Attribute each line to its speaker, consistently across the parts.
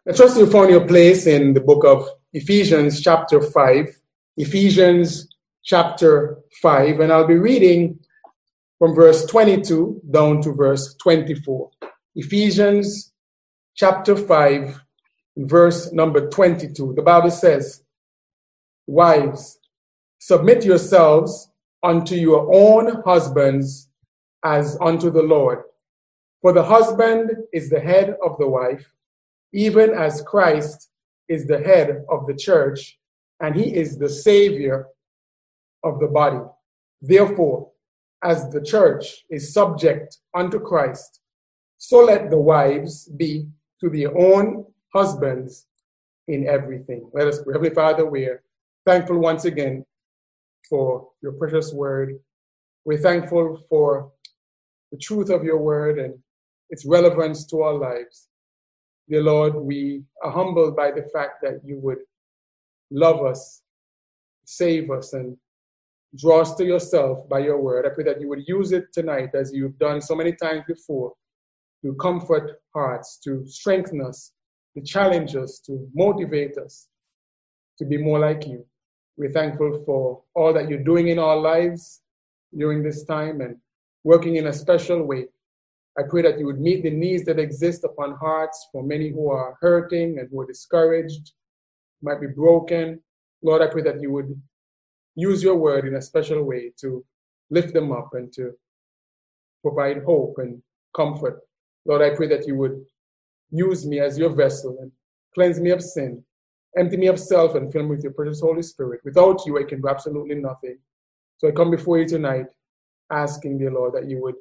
Speaker 1: I trust you found your place in the book of Ephesians chapter 5. Ephesians chapter 5, and I'll be reading from verse 22 down to verse 24. Ephesians chapter 5, verse number 22. The Bible says, "Wives, submit yourselves unto your own husbands as unto the Lord. For the husband is the head of the wife, even as Christ is the head of the church, and he is the Savior of the body. Therefore, as the church is subject unto Christ, so let the wives be to their own husbands in everything." Let us pray. Heavenly Father, we're thankful once again for your precious word. We're thankful for the truth of your word and its relevance to our lives. Dear Lord, we are humbled by the fact that you would love us, save us, and draw us to yourself by your word. I pray that you would use it tonight, as you've done so many times before, to comfort hearts, to strengthen us, to challenge us, to motivate us to be more like you. We're thankful for all that you're doing in our lives during this time and working in a special way. I pray that you would meet the needs that exist upon hearts for many who are hurting and who are discouraged, might be broken. Lord, I pray that you would use your word in a special way to lift them up and to provide hope and comfort. Lord, I pray that you would use me as your vessel and cleanse me of sin, empty me of self, and fill me with your precious Holy Spirit. Without you, I can do absolutely nothing. So I come before you tonight asking, dear Lord, that you would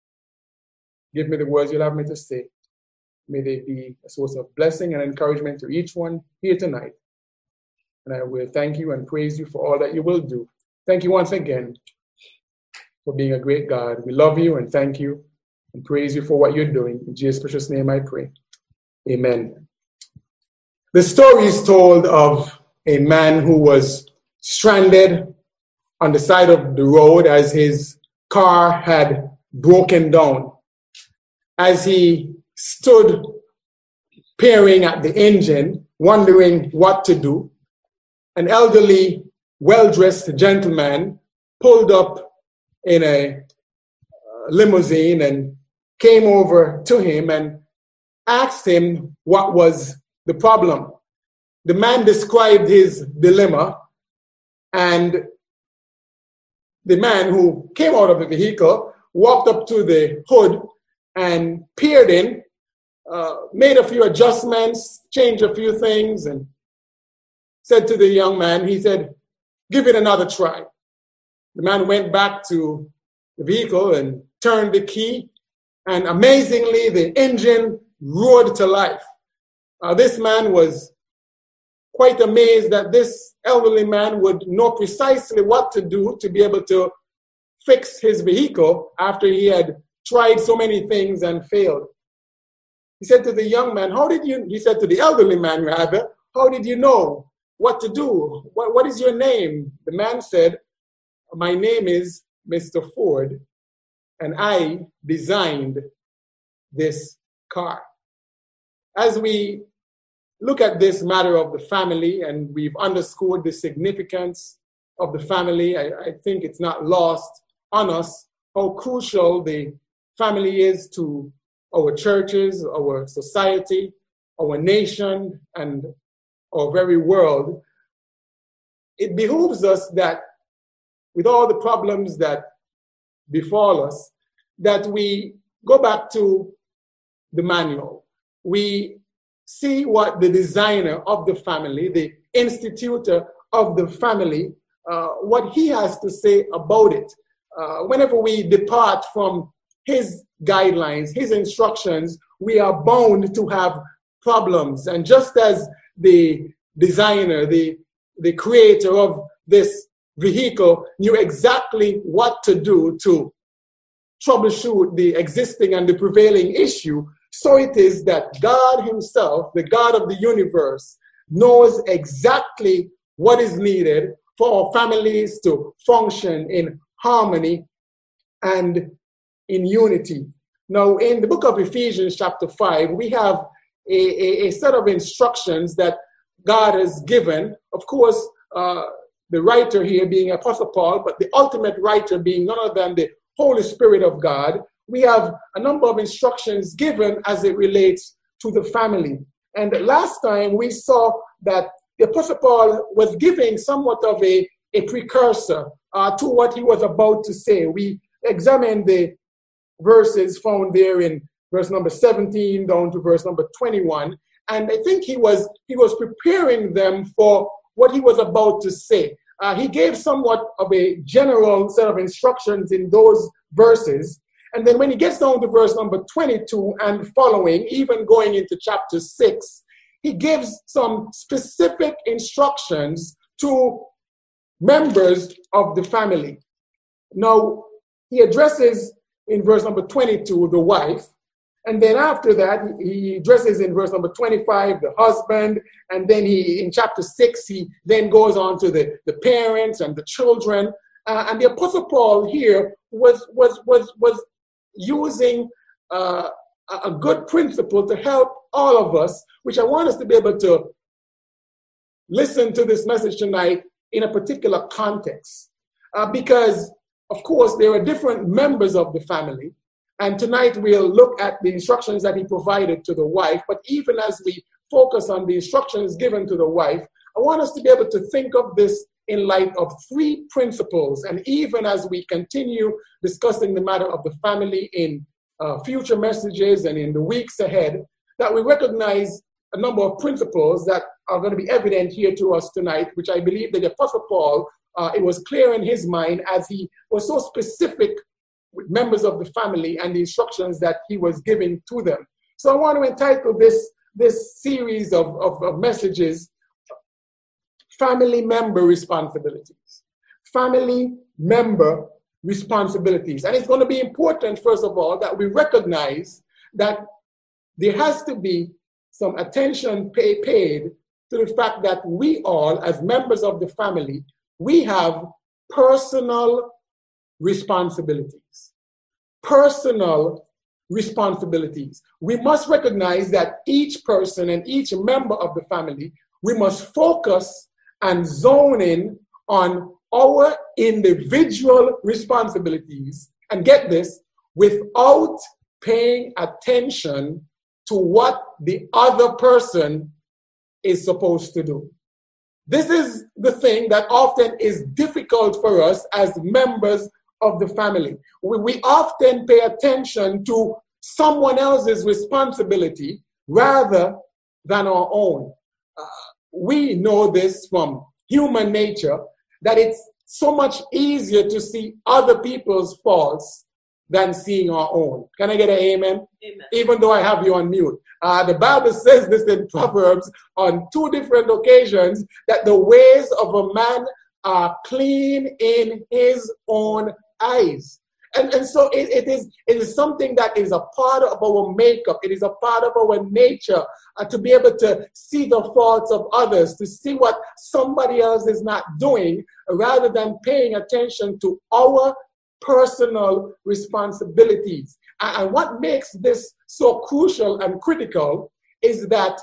Speaker 1: give me the words you'll have me to say. May they be a source of blessing and encouragement to each one here tonight. And I will thank you and praise you for all that you will do. Thank you once again for being a great God. We love you and thank you and praise you for what you're doing. In Jesus' precious name I pray. Amen. The story is told of a man who was stranded on the side of the road as his car had broken down. As he stood peering at the engine, wondering what to do, an elderly, well-dressed gentleman pulled up in a limousine and came over to him and asked him what was the problem. The man described his dilemma, and the man who came out of the vehicle walked up to the hood and peered in, made a few adjustments, changed a few things, and said to the young man, he said, "Give it another try." The man went back to the vehicle and turned the key, and amazingly, the engine roared to life. This man was quite amazed that this elderly man would know precisely what to do to be able to fix his vehicle after he had tried so many things and failed. He said to the young man, he said to the elderly man rather, "How did you know what to do? What is your name?" The man said, "My name is Mr. Ford, and I designed this car." As we look at this matter of the family, and we've underscored the significance of the family, I think it's not lost on us how crucial the family is to our churches, our society, our nation, and our very world. It behooves us that with all the problems that befall us, that we go back to the manual. We see what the designer of the family, the institutor of the family, what he has to say about it. Whenever we depart from his guidelines, his instructions, we are bound to have problems. And just as the designer, the creator of this vehicle knew exactly what to do to troubleshoot the existing and the prevailing issue, so it is that God himself, the God of the universe, knows exactly what is needed for our families to function in harmony and in unity. Now, in the book of Ephesians chapter 5, we have a set of instructions that God has given. Of course, the writer here being Apostle Paul, but the ultimate writer being none other than the Holy Spirit of God. We have a number of instructions given as it relates to the family. And last time we saw that the Apostle Paul was giving somewhat of a precursor to what he was about to say. We examined the verses found there in verse number 17 down to verse number 21. And I think he was preparing them for what he was about to say. He gave somewhat of a general set of instructions in those verses. And then when he gets down to verse number 22 and following, even going into chapter 6, he gives some specific instructions to members of the family. Now, he addresses in verse number 22 the wife, and then after that, he addresses in verse number 25 the husband, and then in chapter 6, he then goes on to the parents and the children. And the Apostle Paul here was using a good principle to help all of us, which I want us to be able to listen to this message tonight in a particular context. Because, of course, there are different members of the family. And tonight we'll look at the instructions that he provided to the wife. But even as we focus on the instructions given to the wife, I want us to be able to think of this in light of three principles. And even as we continue discussing the matter of the family in future messages and in the weeks ahead, that we recognize a number of principles that are going to be evident here to us tonight, which I believe that the Apostle Paul, it was clear in his mind as he was so specific with members of the family and the instructions that he was giving to them. So I want to entitle this series of messages, Family Member Responsibilities. Family Member Responsibilities. And it's going to be important, first of all, that we recognize that there has to be some attention paid to the fact that we all, as members of the family, we have personal responsibilities. Personal responsibilities. We must recognize that each person and each member of the family, we must focus and zone in on our individual responsibilities, and get this, without paying attention to what the other person is supposed to do. This is the thing that often is difficult for us as members of the family. We often pay attention to someone else's responsibility rather than our own. We know this from human nature, that it's so much easier to see other people's faults than seeing our own. Can I get an amen? Amen. Even though I have you on mute. The Bible says this in Proverbs on 2 different occasions, that the ways of a man are clean in his own eyes. And so it is something that is a part of our makeup. It is a part of our nature to be able to see the faults of others, to see what somebody else is not doing, rather than paying attention to our personal responsibilities. And what makes this so crucial and critical is that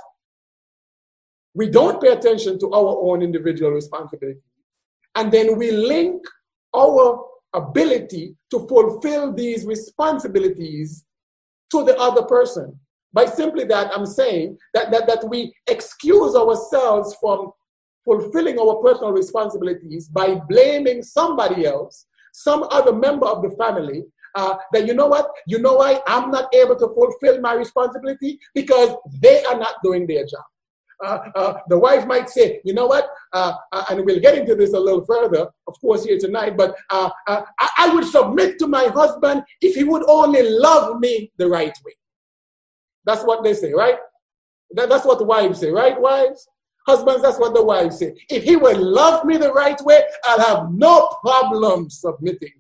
Speaker 1: we don't pay attention to our own individual responsibilities. And then we link our ability to fulfill these responsibilities to the other person. By simply that, I'm saying that we excuse ourselves from fulfilling our personal responsibilities by blaming somebody else, some other member of the family, that you know what, you know why I'm not able to fulfill my responsibility? Because they are not doing their job. The wife might say, you know what, and we'll get into this a little further, of course, here tonight, but I would submit to my husband if he would only love me the right way. That's what they say, right? That's what the wives say, right, wives? Husbands, that's what the wives say. If he would love me the right way, I'll have no problem submitting to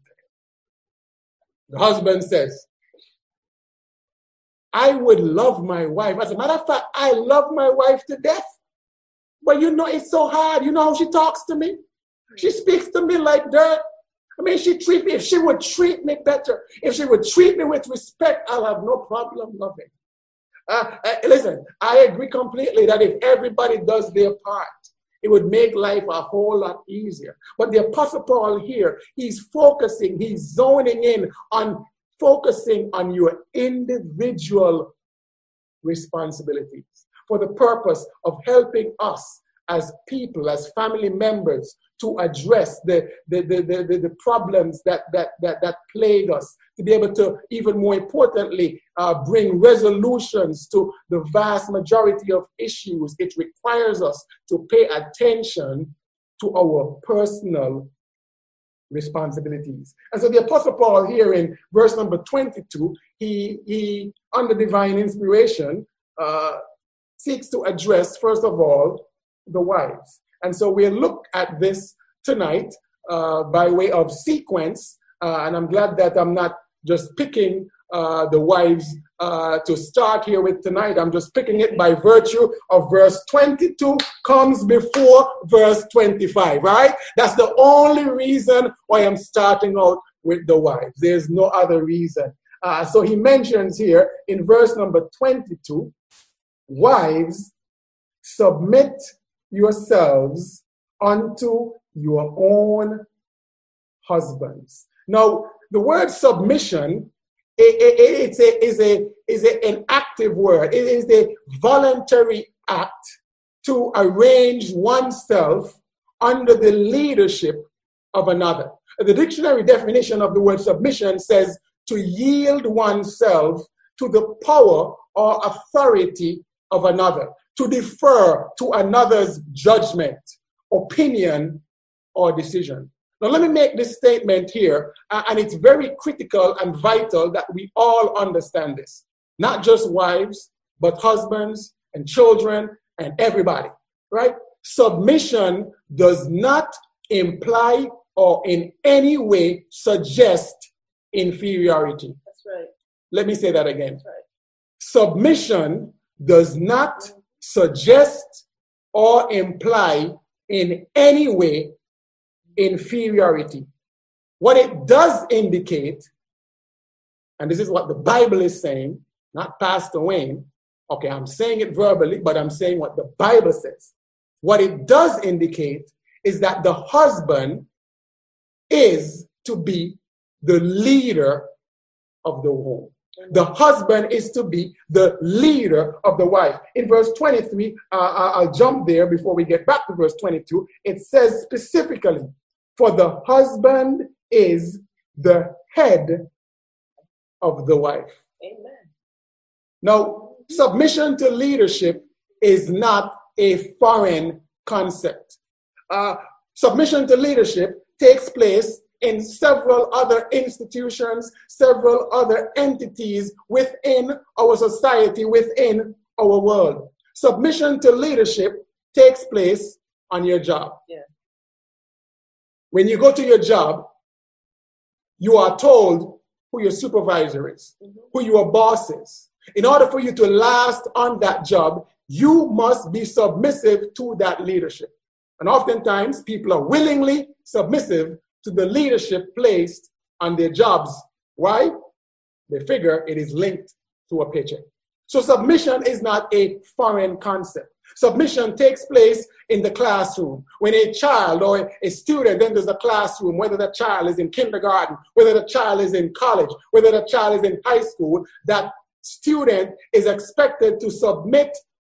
Speaker 1: him. The husband says, I would love my wife. As a matter of fact, I love my wife to death. But you know, it's so hard. You know how she talks to me? She speaks to me like dirt. I mean, if she would treat me better, if she would treat me with respect, I'll have no problem loving. Listen, I agree completely that if everybody does their part, it would make life a whole lot easier. But the Apostle Paul here, he's zoning in on focusing on your individual responsibilities for the purpose of helping us as people, as family members, to address the problems that plague us, to be able to, even more importantly, bring resolutions to the vast majority of issues. It requires us to pay attention to our personal responsibilities. And so the Apostle Paul here in verse number 22, he under divine inspiration, seeks to address, first of all, the wives. And so we'll look at this tonight by way of sequence. And I'm glad that I'm not just picking the wives to start here with tonight. I'm just picking it by virtue of verse 22 comes before verse 25, right? That's the only reason why I'm starting out with the wives. There's no other reason. So he mentions here in verse number 22, wives, submit yourselves unto your own husbands. Now, the word submission is an active word. It is a voluntary act to arrange oneself under the leadership of another. The dictionary definition of the word submission says to yield oneself to the power or authority of another, to defer to another's judgment, opinion, or decision. Now, let me make this statement here, and it's very critical and vital that we all understand this. Not just wives, but husbands and children and everybody, right? Submission does not imply or in any way suggest inferiority.
Speaker 2: That's right.
Speaker 1: Let me say that again.
Speaker 2: That's right.
Speaker 1: Submission does not suggest or imply in any way inferiority. What it does indicate, and this is what the Bible is saying, not Pastor Wayne. Okay, I'm saying it verbally, but I'm saying what the Bible says. What it does indicate is that the husband is to be the leader of the home. The husband is to be the leader of the wife. In verse 23, I'll jump there before we get back to verse 22. It says specifically, for the husband is the head of the wife.
Speaker 2: Amen.
Speaker 1: Now, submission to leadership is not a foreign concept. Submission to leadership takes place in several other institutions, several other entities within our society, within our world. Submission to leadership takes place on your job.
Speaker 2: Yeah.
Speaker 1: When you go to your job, you are told who your supervisor is, who your boss is. In order for you to last on that job, you must be submissive to that leadership. And oftentimes, people are willingly submissive to the leadership placed on their jobs. Why? They figure it is linked to a paycheck. So submission is not a foreign concept. Submission takes place in the classroom. When a child or a student enters the classroom, whether the child is in kindergarten, whether the child is in college, whether the child is in high school, that student is expected to submit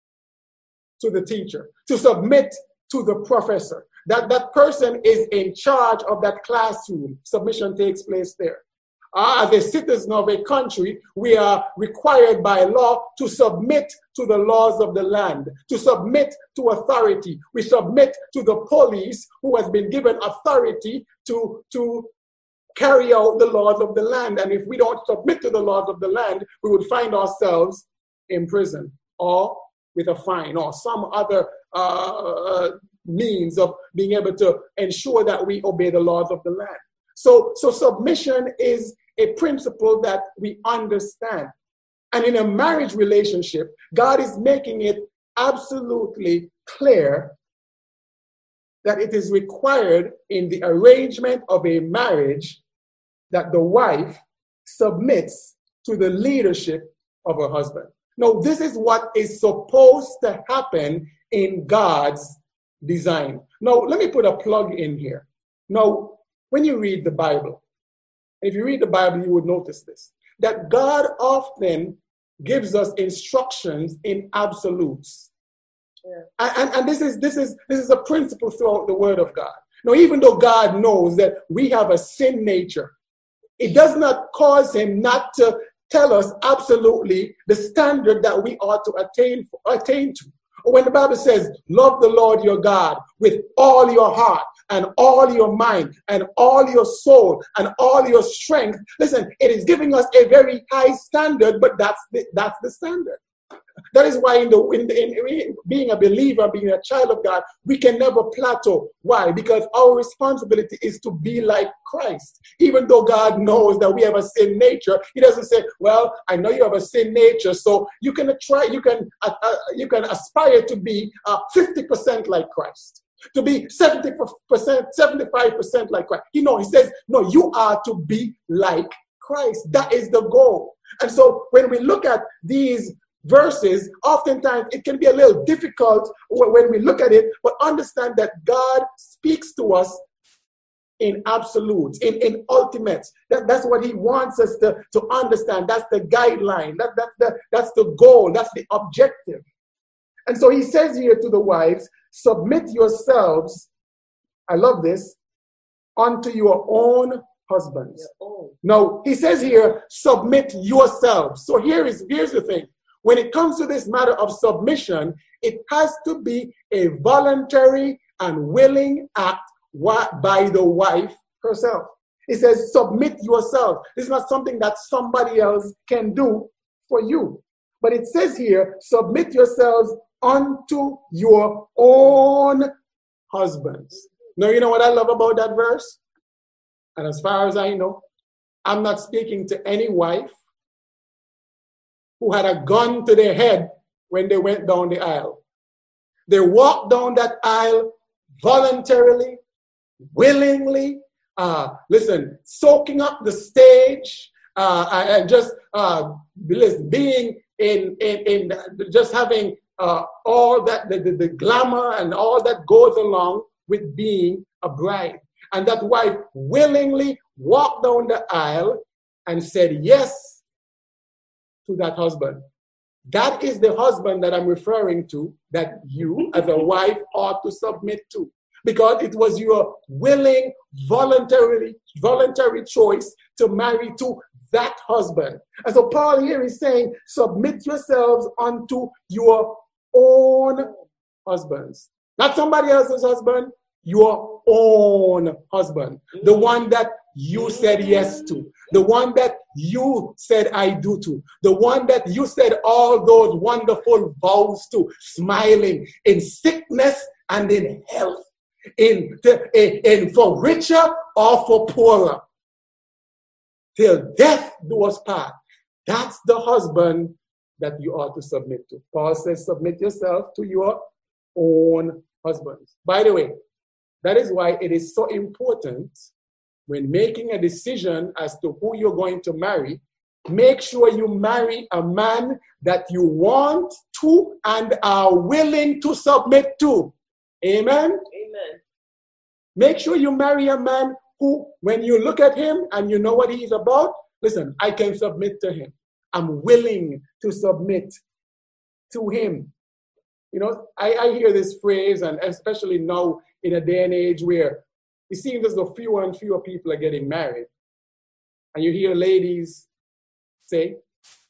Speaker 1: to the teacher, to submit to the professor. That person is in charge of that classroom. Submission takes place there. As a citizen of a country, we are required by law to submit to the laws of the land, to submit to authority. We submit to the police who has been given authority to carry out the laws of the land. And if we don't submit to the laws of the land, we would find ourselves in prison or with a fine or some other means of being able to ensure that we obey the laws of the land. So submission is a principle that we understand. And in a marriage relationship, God is making it absolutely clear that it is required in the arrangement of a marriage that the wife submits to the leadership of her husband. No, this is what is supposed to happen in God's design. Now, let me put a plug in here. Now, when you read the Bible, if you read the Bible, you would notice this, that God often gives us instructions in absolutes. Yeah. And this is a principle throughout the Word of God. Now, even though God knows that we have a sin nature, it does not cause him not to tell us absolutely the standard that we ought to attain to. When the Bible says, love the Lord your God with all your heart and all your mind and all your soul and all your strength, listen, it is giving us a very high standard, but that's the standard. That is why in being a believer, being a child of God, we can never plateau. Why? Because our responsibility is to be like Christ. Even though God knows that we have a sin nature, he doesn't say, well, I know you have a sin nature, so you can aspire to be 50% like Christ, to be 70%, 75% like Christ. He says, no, you are to be like Christ. That is the goal. And so when we look at these verses, oftentimes it can be a little difficult when we look at it, but understand that God speaks to us in absolutes, in ultimates. That's what he wants us to understand. That's the guideline. That's the goal. That's the objective. And so he says here to the wives, submit yourselves, I love this, unto your own husbands. Now, he says here, submit yourselves. So here's the thing. When it comes to this matter of submission, it has to be a voluntary and willing act by the wife herself. It says, submit yourself. It's not something that somebody else can do for you. But it says here, submit yourselves unto your own husbands. Now, you know what I love about that verse? And as far as I know, I'm not speaking to any wife who had a gun to their head when they went down the aisle. They walked down that aisle voluntarily, willingly, soaking up the stage, and just being in just having all that, the glamour and all that goes along with being a bride. And that wife willingly walked down the aisle and said yes to that husband. That is the husband that I'm referring to, that you as a wife ought to submit to, because it was your willing, voluntary choice to marry to that husband. And so Paul here is saying, submit yourselves unto your own husbands. Not somebody else's husband, your own husband. The one that you said yes to. The one that you said I do to. The one that you said all those wonderful vows to, smiling in sickness and in health, in for richer or for poorer, till death do us part. That's the husband that you ought to submit to. Paul says, submit yourself to your own husbands. By the way, that is why it is so important when making a decision as to who you're going to marry, make sure you marry a man that you want to and are willing to submit to. Amen? Amen. Make sure you marry a man who, when you look at him and you know what he's about, listen, I can submit to him. I'm willing to submit to him. You know, I hear this phrase, and especially now in a day and age where it seems as though fewer and fewer people are getting married. And you hear ladies say,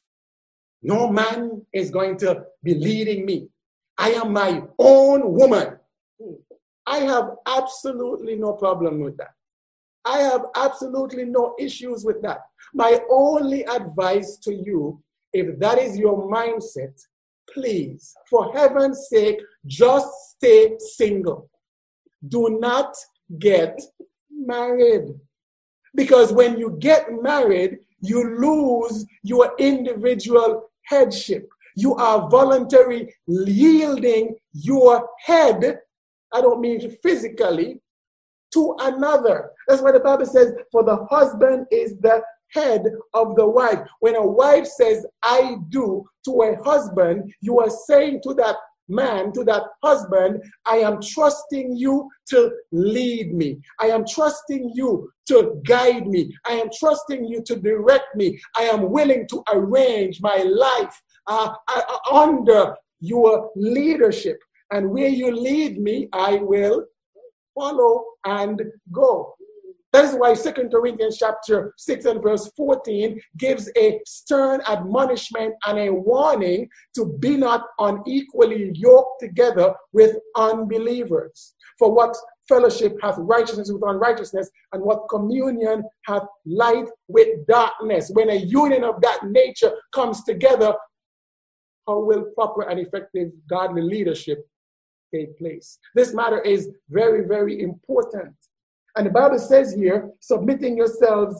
Speaker 1: no man is going to be leading me. I am my own woman. I have absolutely no problem with that. I have absolutely no issues with that. My only advice to you, if that is your mindset, please, for heaven's sake, just stay single. Do not get married. Because when you get married, you lose your individual headship. You are voluntarily yielding your head. I don't mean physically, to another. That's why the Bible says, for the husband is the head of the wife. When a wife says, I do to a husband, you are saying to that man, to that husband, I am trusting you to lead me. I am trusting you to guide me. I am trusting you to direct me. I am willing to arrange my life under your leadership. And where you lead me, I will follow and go. That is why 2 Corinthians chapter 6 and verse 14 gives a stern admonishment and a warning to be not unequally yoked together with unbelievers. For what fellowship hath righteousness with unrighteousness, and what communion hath light with darkness? When a union of that nature comes together, how will proper and effective godly leadership take place? This matter is very, very important. And the Bible says here, submitting yourselves,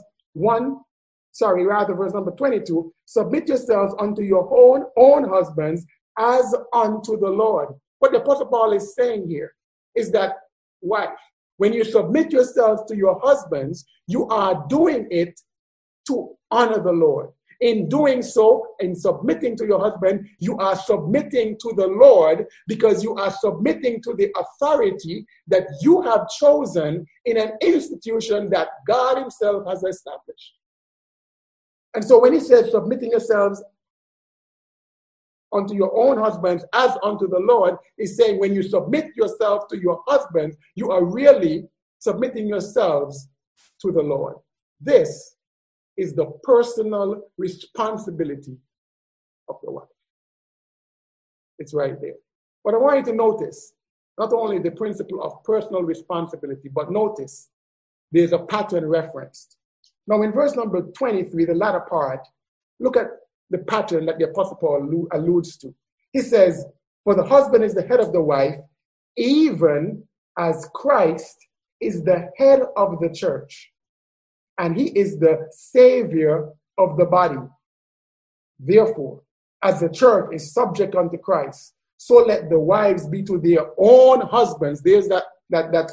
Speaker 1: verse number 22, submit yourselves unto your own husbands as unto the Lord. What the Apostle Paul is saying here is that, wife, when you submit yourselves to your husbands, you are doing it to honor the Lord. In doing so, in submitting to your husband, you are submitting to the Lord, because you are submitting to the authority that you have chosen in an institution that God himself has established. And so when he says submitting yourselves unto your own husbands as unto the Lord, he's saying when you submit yourself to your husbands, you are really submitting yourselves to the Lord. This is the personal responsibility of the wife. It's right there. But I want you to notice not only the principle of personal responsibility, but notice there's a pattern referenced. Now in verse number 23, the latter part, look at the pattern that the Apostle Paul alludes to. He says, for the husband is the head of the wife, even as Christ is the head of the church, and he is the Savior of the body. Therefore, as the church is subject unto Christ, so let the wives be to their own husbands. There's that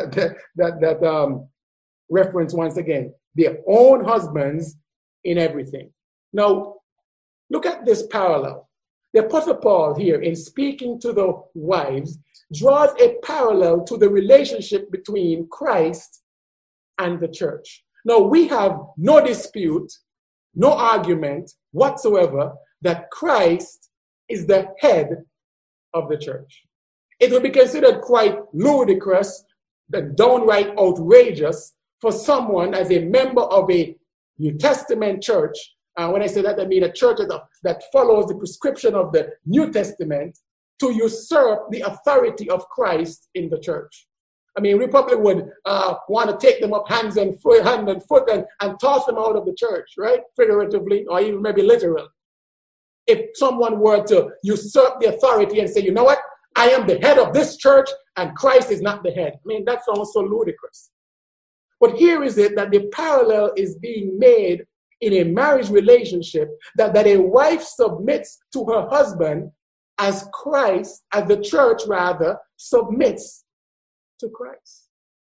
Speaker 1: reference once again. Their own husbands in everything. Now, look at this parallel. The Apostle Paul here, in speaking to the wives, draws a parallel to the relationship between Christ and the church. Now, we have no dispute, no argument whatsoever that Christ is the head of the church. It would be considered quite ludicrous, downright outrageous, for someone as a member of a New Testament church, when I say that, I mean a church that follows the prescription of the New Testament, to usurp the authority of Christ in the church. I mean, we probably would want to take them up hand and foot and toss them out of the church, right? Figuratively, or even maybe literal. If someone were to usurp the authority and say, you know what? I am the head of this church and Christ is not the head. I mean, that's almost so ludicrous. But here is it that the parallel is being made in a marriage relationship, that a wife submits to her husband as Christ, as the church rather, submits to Christ.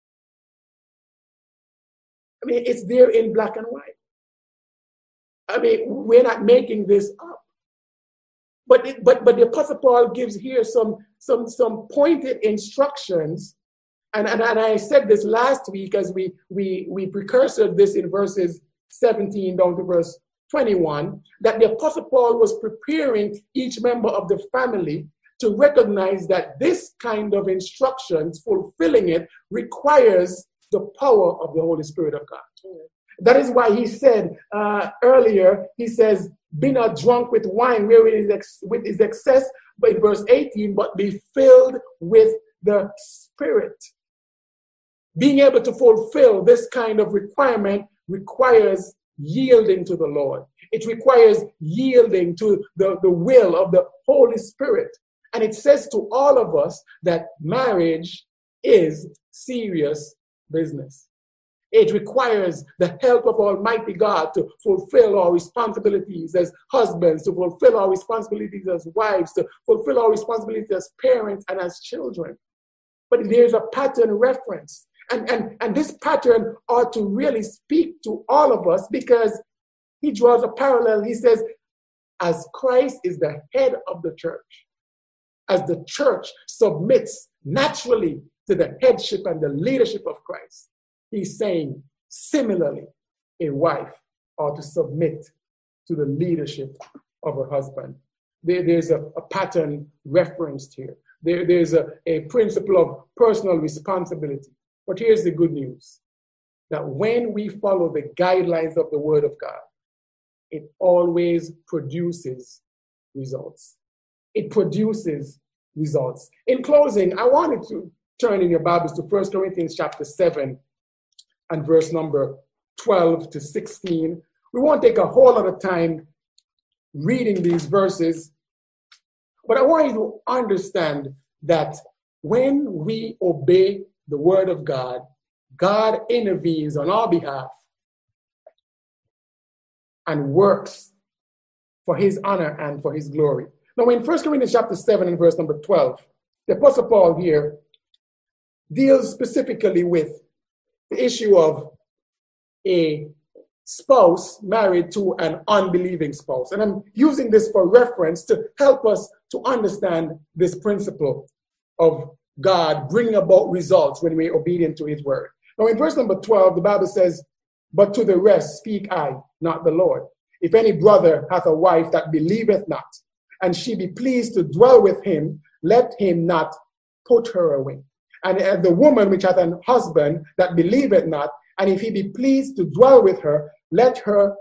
Speaker 1: I mean, it's there in black and white. I mean, we're not making this up. But the Apostle Paul gives here some pointed instructions, and I said this last week as we precursored this in verses 17 down to verse 21, that the Apostle Paul was preparing each member of the family to recognize that this kind of instructions, fulfilling it, requires the power of the Holy Spirit of God. That is why he said earlier, he says, be not drunk with wine wherein is excess, but in verse 18, but be filled with the Spirit. Being able to fulfill this kind of requirement requires yielding to the Lord. It requires yielding to the will of the Holy Spirit. And it says to all of us that marriage is serious business. It requires the help of Almighty God to fulfill our responsibilities as husbands, to fulfill our responsibilities as wives, to fulfill our responsibilities as parents and as children. But there's a pattern reference. And this pattern ought to really speak to all of us, because he draws a parallel. He says, as Christ is the head of the church, as the church submits naturally to the headship and the leadership of Christ, he's saying, similarly, a wife ought to submit to the leadership of her husband. There's a pattern referenced here. There's a principle of personal responsibility. But here's the good news, that when we follow the guidelines of the Word of God, it always produces results. It produces results. In closing, I wanted to turn in your Bibles to 1 Corinthians chapter 7 and verse number 12 to 16. We won't take a whole lot of time reading these verses, but I want you to understand that when we obey the Word of God, God intervenes on our behalf and works for his honor and for his glory. Now, in 1 Corinthians chapter 7 and verse number 12, the Apostle Paul here deals specifically with the issue of a spouse married to an unbelieving spouse. And I'm using this for reference to help us to understand this principle of God bringing about results when we're obedient to his word. Now, in verse number 12, the Bible says, but to the rest speak I, not the Lord. If any brother hath a wife that believeth not, and she be pleased to dwell with him, let him not put her away. And the woman which hath an husband that believeth not, and if he be pleased to dwell with her, let her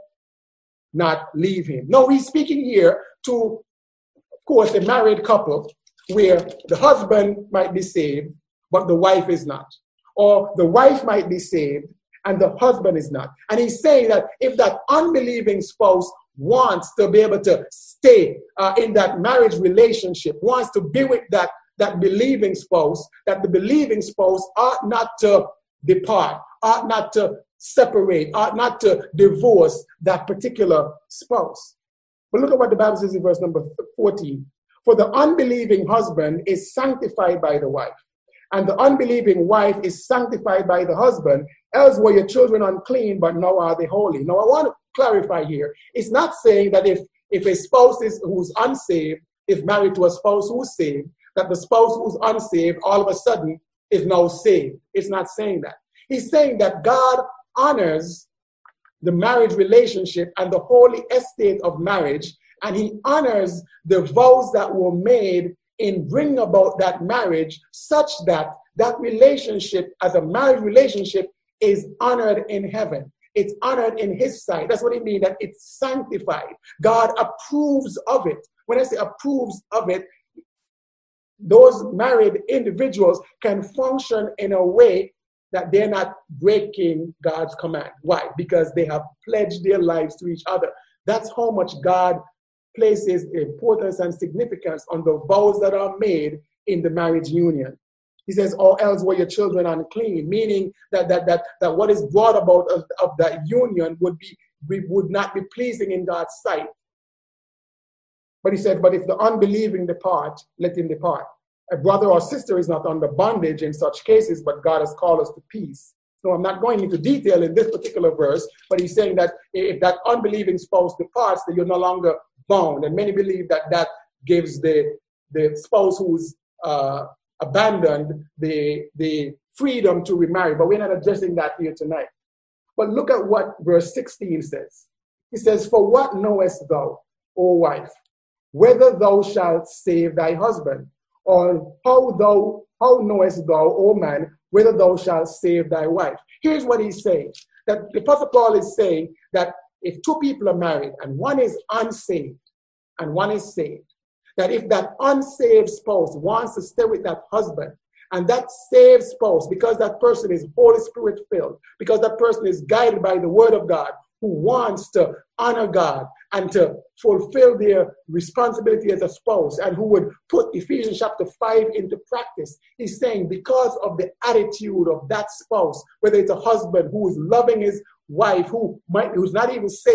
Speaker 1: not leave him. Now, he's speaking here to, of course, a married couple where the husband might be saved, but the wife is not. Or the wife might be saved, and the husband is not. And he's saying that if that unbelieving spouse wants to be able to stay in that marriage relationship, wants to be with that believing spouse, that the believing spouse ought not to depart, ought not to separate, ought not to divorce that particular spouse. But look at what the Bible says in verse number 14. For the unbelieving husband is sanctified by the wife, and the unbelieving wife is sanctified by the husband. Else were your children unclean, but now are they holy. Now I want to clarify here. It's not saying that if a spouse who's unsaved is married to a spouse who's saved, that the spouse who's unsaved all of a sudden is now saved. It's not saying that. He's saying that God honors the marriage relationship and the holy estate of marriage, and he honors the vows that were made in bringing about that marriage, such that that relationship as a marriage relationship is honored in heaven. It's honored in his sight. That's what it means, that it's sanctified. God approves of it. When I say approves of it, those married individuals can function in a way that they're not breaking God's command. Why? Because they have pledged their lives to each other. That's how much God places importance and significance on the vows that are made in the marriage union. He says, or else were your children unclean, meaning that what is brought about of that union would not be pleasing in God's sight. But he said, but if the unbelieving depart, let him depart. A brother or sister is not under bondage in such cases, but God has called us to peace. So I'm not going into detail in this particular verse, but he's saying that if that unbelieving spouse departs, that you're no longer bound. And many believe that gives the spouse who's abandoned the freedom to remarry. But we're not addressing that here tonight. But look at what verse 16 says. He says, for what knowest thou, O wife, whether thou shalt save thy husband? Or how knowest thou, O man, whether thou shalt save thy wife? Here's what he's saying. That the Apostle Paul is saying that if two people are married and one is unsaved and one is saved, that if that unsaved spouse wants to stay with that husband, and that saved spouse, because that person is Holy Spirit filled, because that person is guided by the word of God, who wants to honor God and to fulfill their responsibility as a spouse, and who would put Ephesians chapter 5 into practice. He's saying because of the attitude of that spouse, whether it's a husband who is loving his wife, who's not even saved,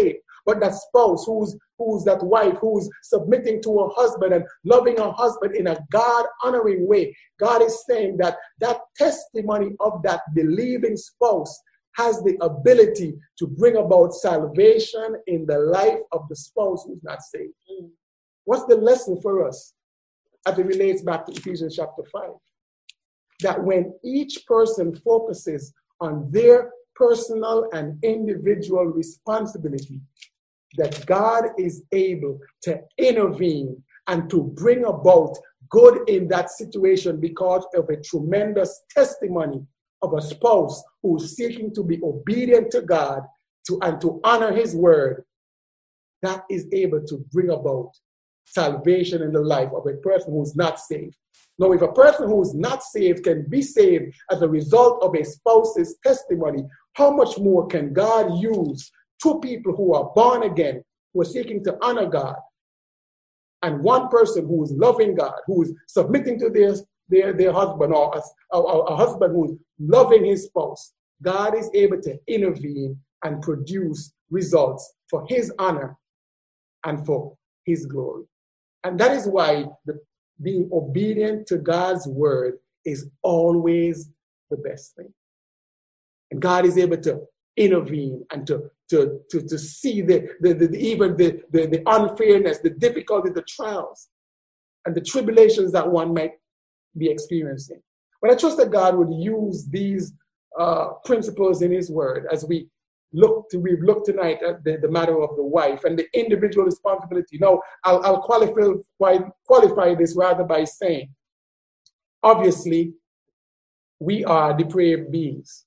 Speaker 1: But that spouse who's that wife who's submitting to her husband and loving her husband in a God-honoring way, God is saying that that testimony of that believing spouse has the ability to bring about salvation in the life of the spouse who's not saved. What's the lesson for us as it relates back to Ephesians chapter 5? That when each person focuses on their personal and individual responsibility, that God is able to intervene and to bring about good in that situation because of a tremendous testimony of a spouse who is seeking to be obedient to God and to honor his word. That is able to bring about salvation in the life of a person who is not saved. Now, if a person who is not saved can be saved as a result of a spouse's testimony, how much more can God use two people who are born again, who are seeking to honor God, and one person who is loving God, who is submitting to their husband, or a husband who is loving his spouse? God is able to intervene and produce results for his honor and for his glory. And that is why being obedient to God's word is always the best thing. And God is able to intervene and to see even the unfairness, the difficulty, the trials, and the tribulations that one might be experiencing. But I trust that God would use these principles in his word as we've looked tonight at the matter of the wife and the individual responsibility. Now, I'll qualify this rather by saying, obviously, we are depraved beings.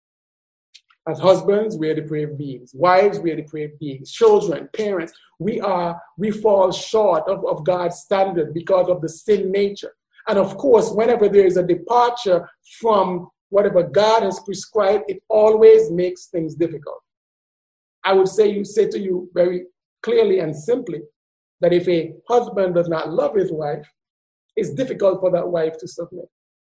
Speaker 1: As husbands, we are depraved beings. Wives, we are depraved beings. Children, parents, we fall short of God's standard because of the sin nature. And of course, whenever there is a departure from whatever God has prescribed, it always makes things difficult. I would say to you very clearly and simply that if a husband does not love his wife, it's difficult for that wife to submit.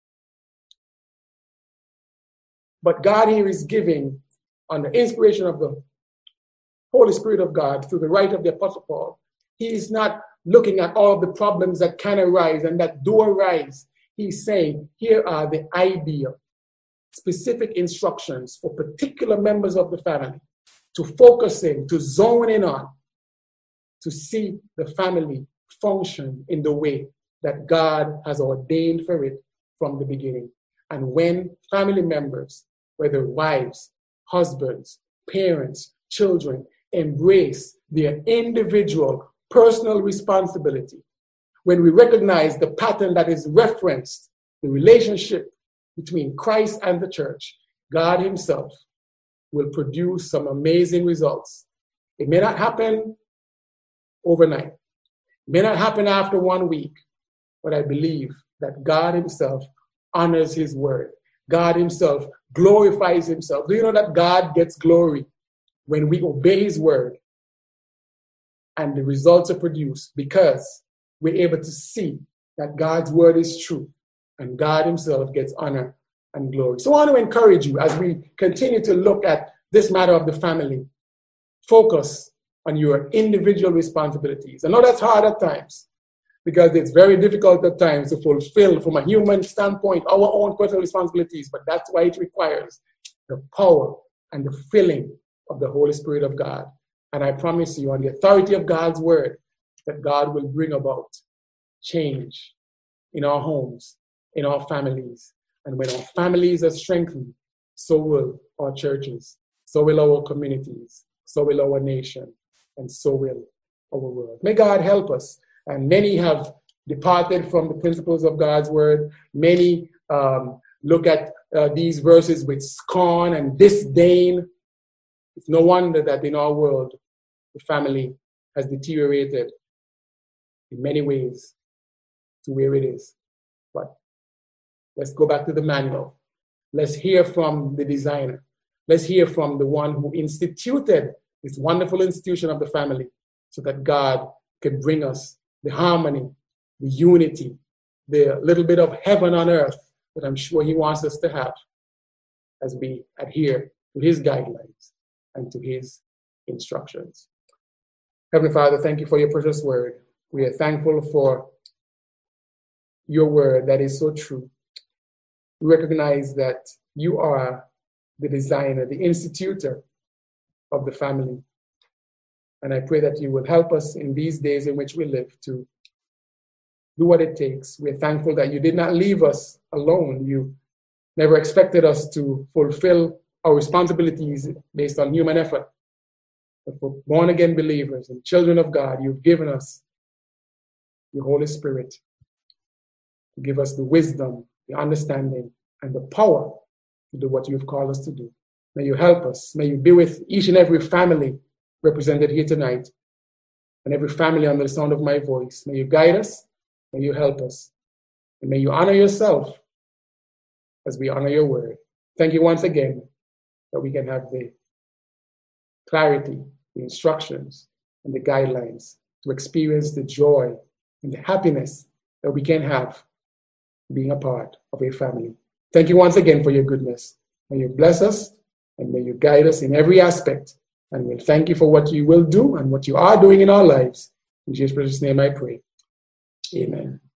Speaker 1: But God here is giving, on the inspiration of the Holy Spirit of God, through the right of the Apostle Paul, he is not looking at all of the problems that can arise and that do arise. He's saying, here are the ideal, specific instructions for particular members of the family to focus in, to zone in on, to see the family function in the way that God has ordained for it from the beginning. And when family members, whether wives, husbands, parents, children, embrace their individual personal responsibility, when we recognize the pattern that is referenced, the relationship between Christ and the church, God himself will produce some amazing results. It may not happen overnight. It may not happen after 1 week, but I believe that God himself honors his word. God himself glorifies himself. Do you know that God gets glory when we obey his word? And the results are produced because we're able to see that God's word is true and God himself gets honor and glory. So I want to encourage you as we continue to look at this matter of the family, focus on your individual responsibilities. I know that's hard at times because it's very difficult at times to fulfill from a human standpoint our own personal responsibilities, but that's why it requires the power and the filling of the Holy Spirit of God. And I promise you, on the authority of God's word, that God will bring about change in our homes, in our families. And when our families are strengthened, so will our churches, so will our communities, so will our nation, and so will our world. May God help us. And many have departed from the principles of God's word. Many look at these verses with scorn and disdain. It's no wonder that in our world, the family has deteriorated in many ways to where it is. But let's go back to the manual. Let's hear from the designer. Let's hear from the one who instituted this wonderful institution of the family so that God can bring us the harmony, the unity, the little bit of heaven on earth that I'm sure he wants us to have as we adhere to his guidelines and to his instructions. Heavenly Father, thank you for your precious word. We are thankful for your word that is so true. We recognize that you are the designer, the institutor of the family. And I pray that you will help us in these days in which we live to do what it takes. We're thankful that you did not leave us alone. You never expected us to fulfill our responsibilities based on human effort. But for born-again believers and children of God, you've given us your Holy Spirit to give us the wisdom, the understanding, and the power to do what you've called us to do. May you help us. May you be with each and every family represented here tonight, and every family under the sound of my voice. May you guide us. May you help us. And may you honor yourself as we honor your word. Thank you once again that we can have the clarity, the instructions, and the guidelines to experience the joy and the happiness that we can have being a part of a family. Thank you once again for your goodness. May you bless us and may you guide us in every aspect. And we'll thank you for what you will do and what you are doing in our lives. In Jesus' precious name I pray. Amen.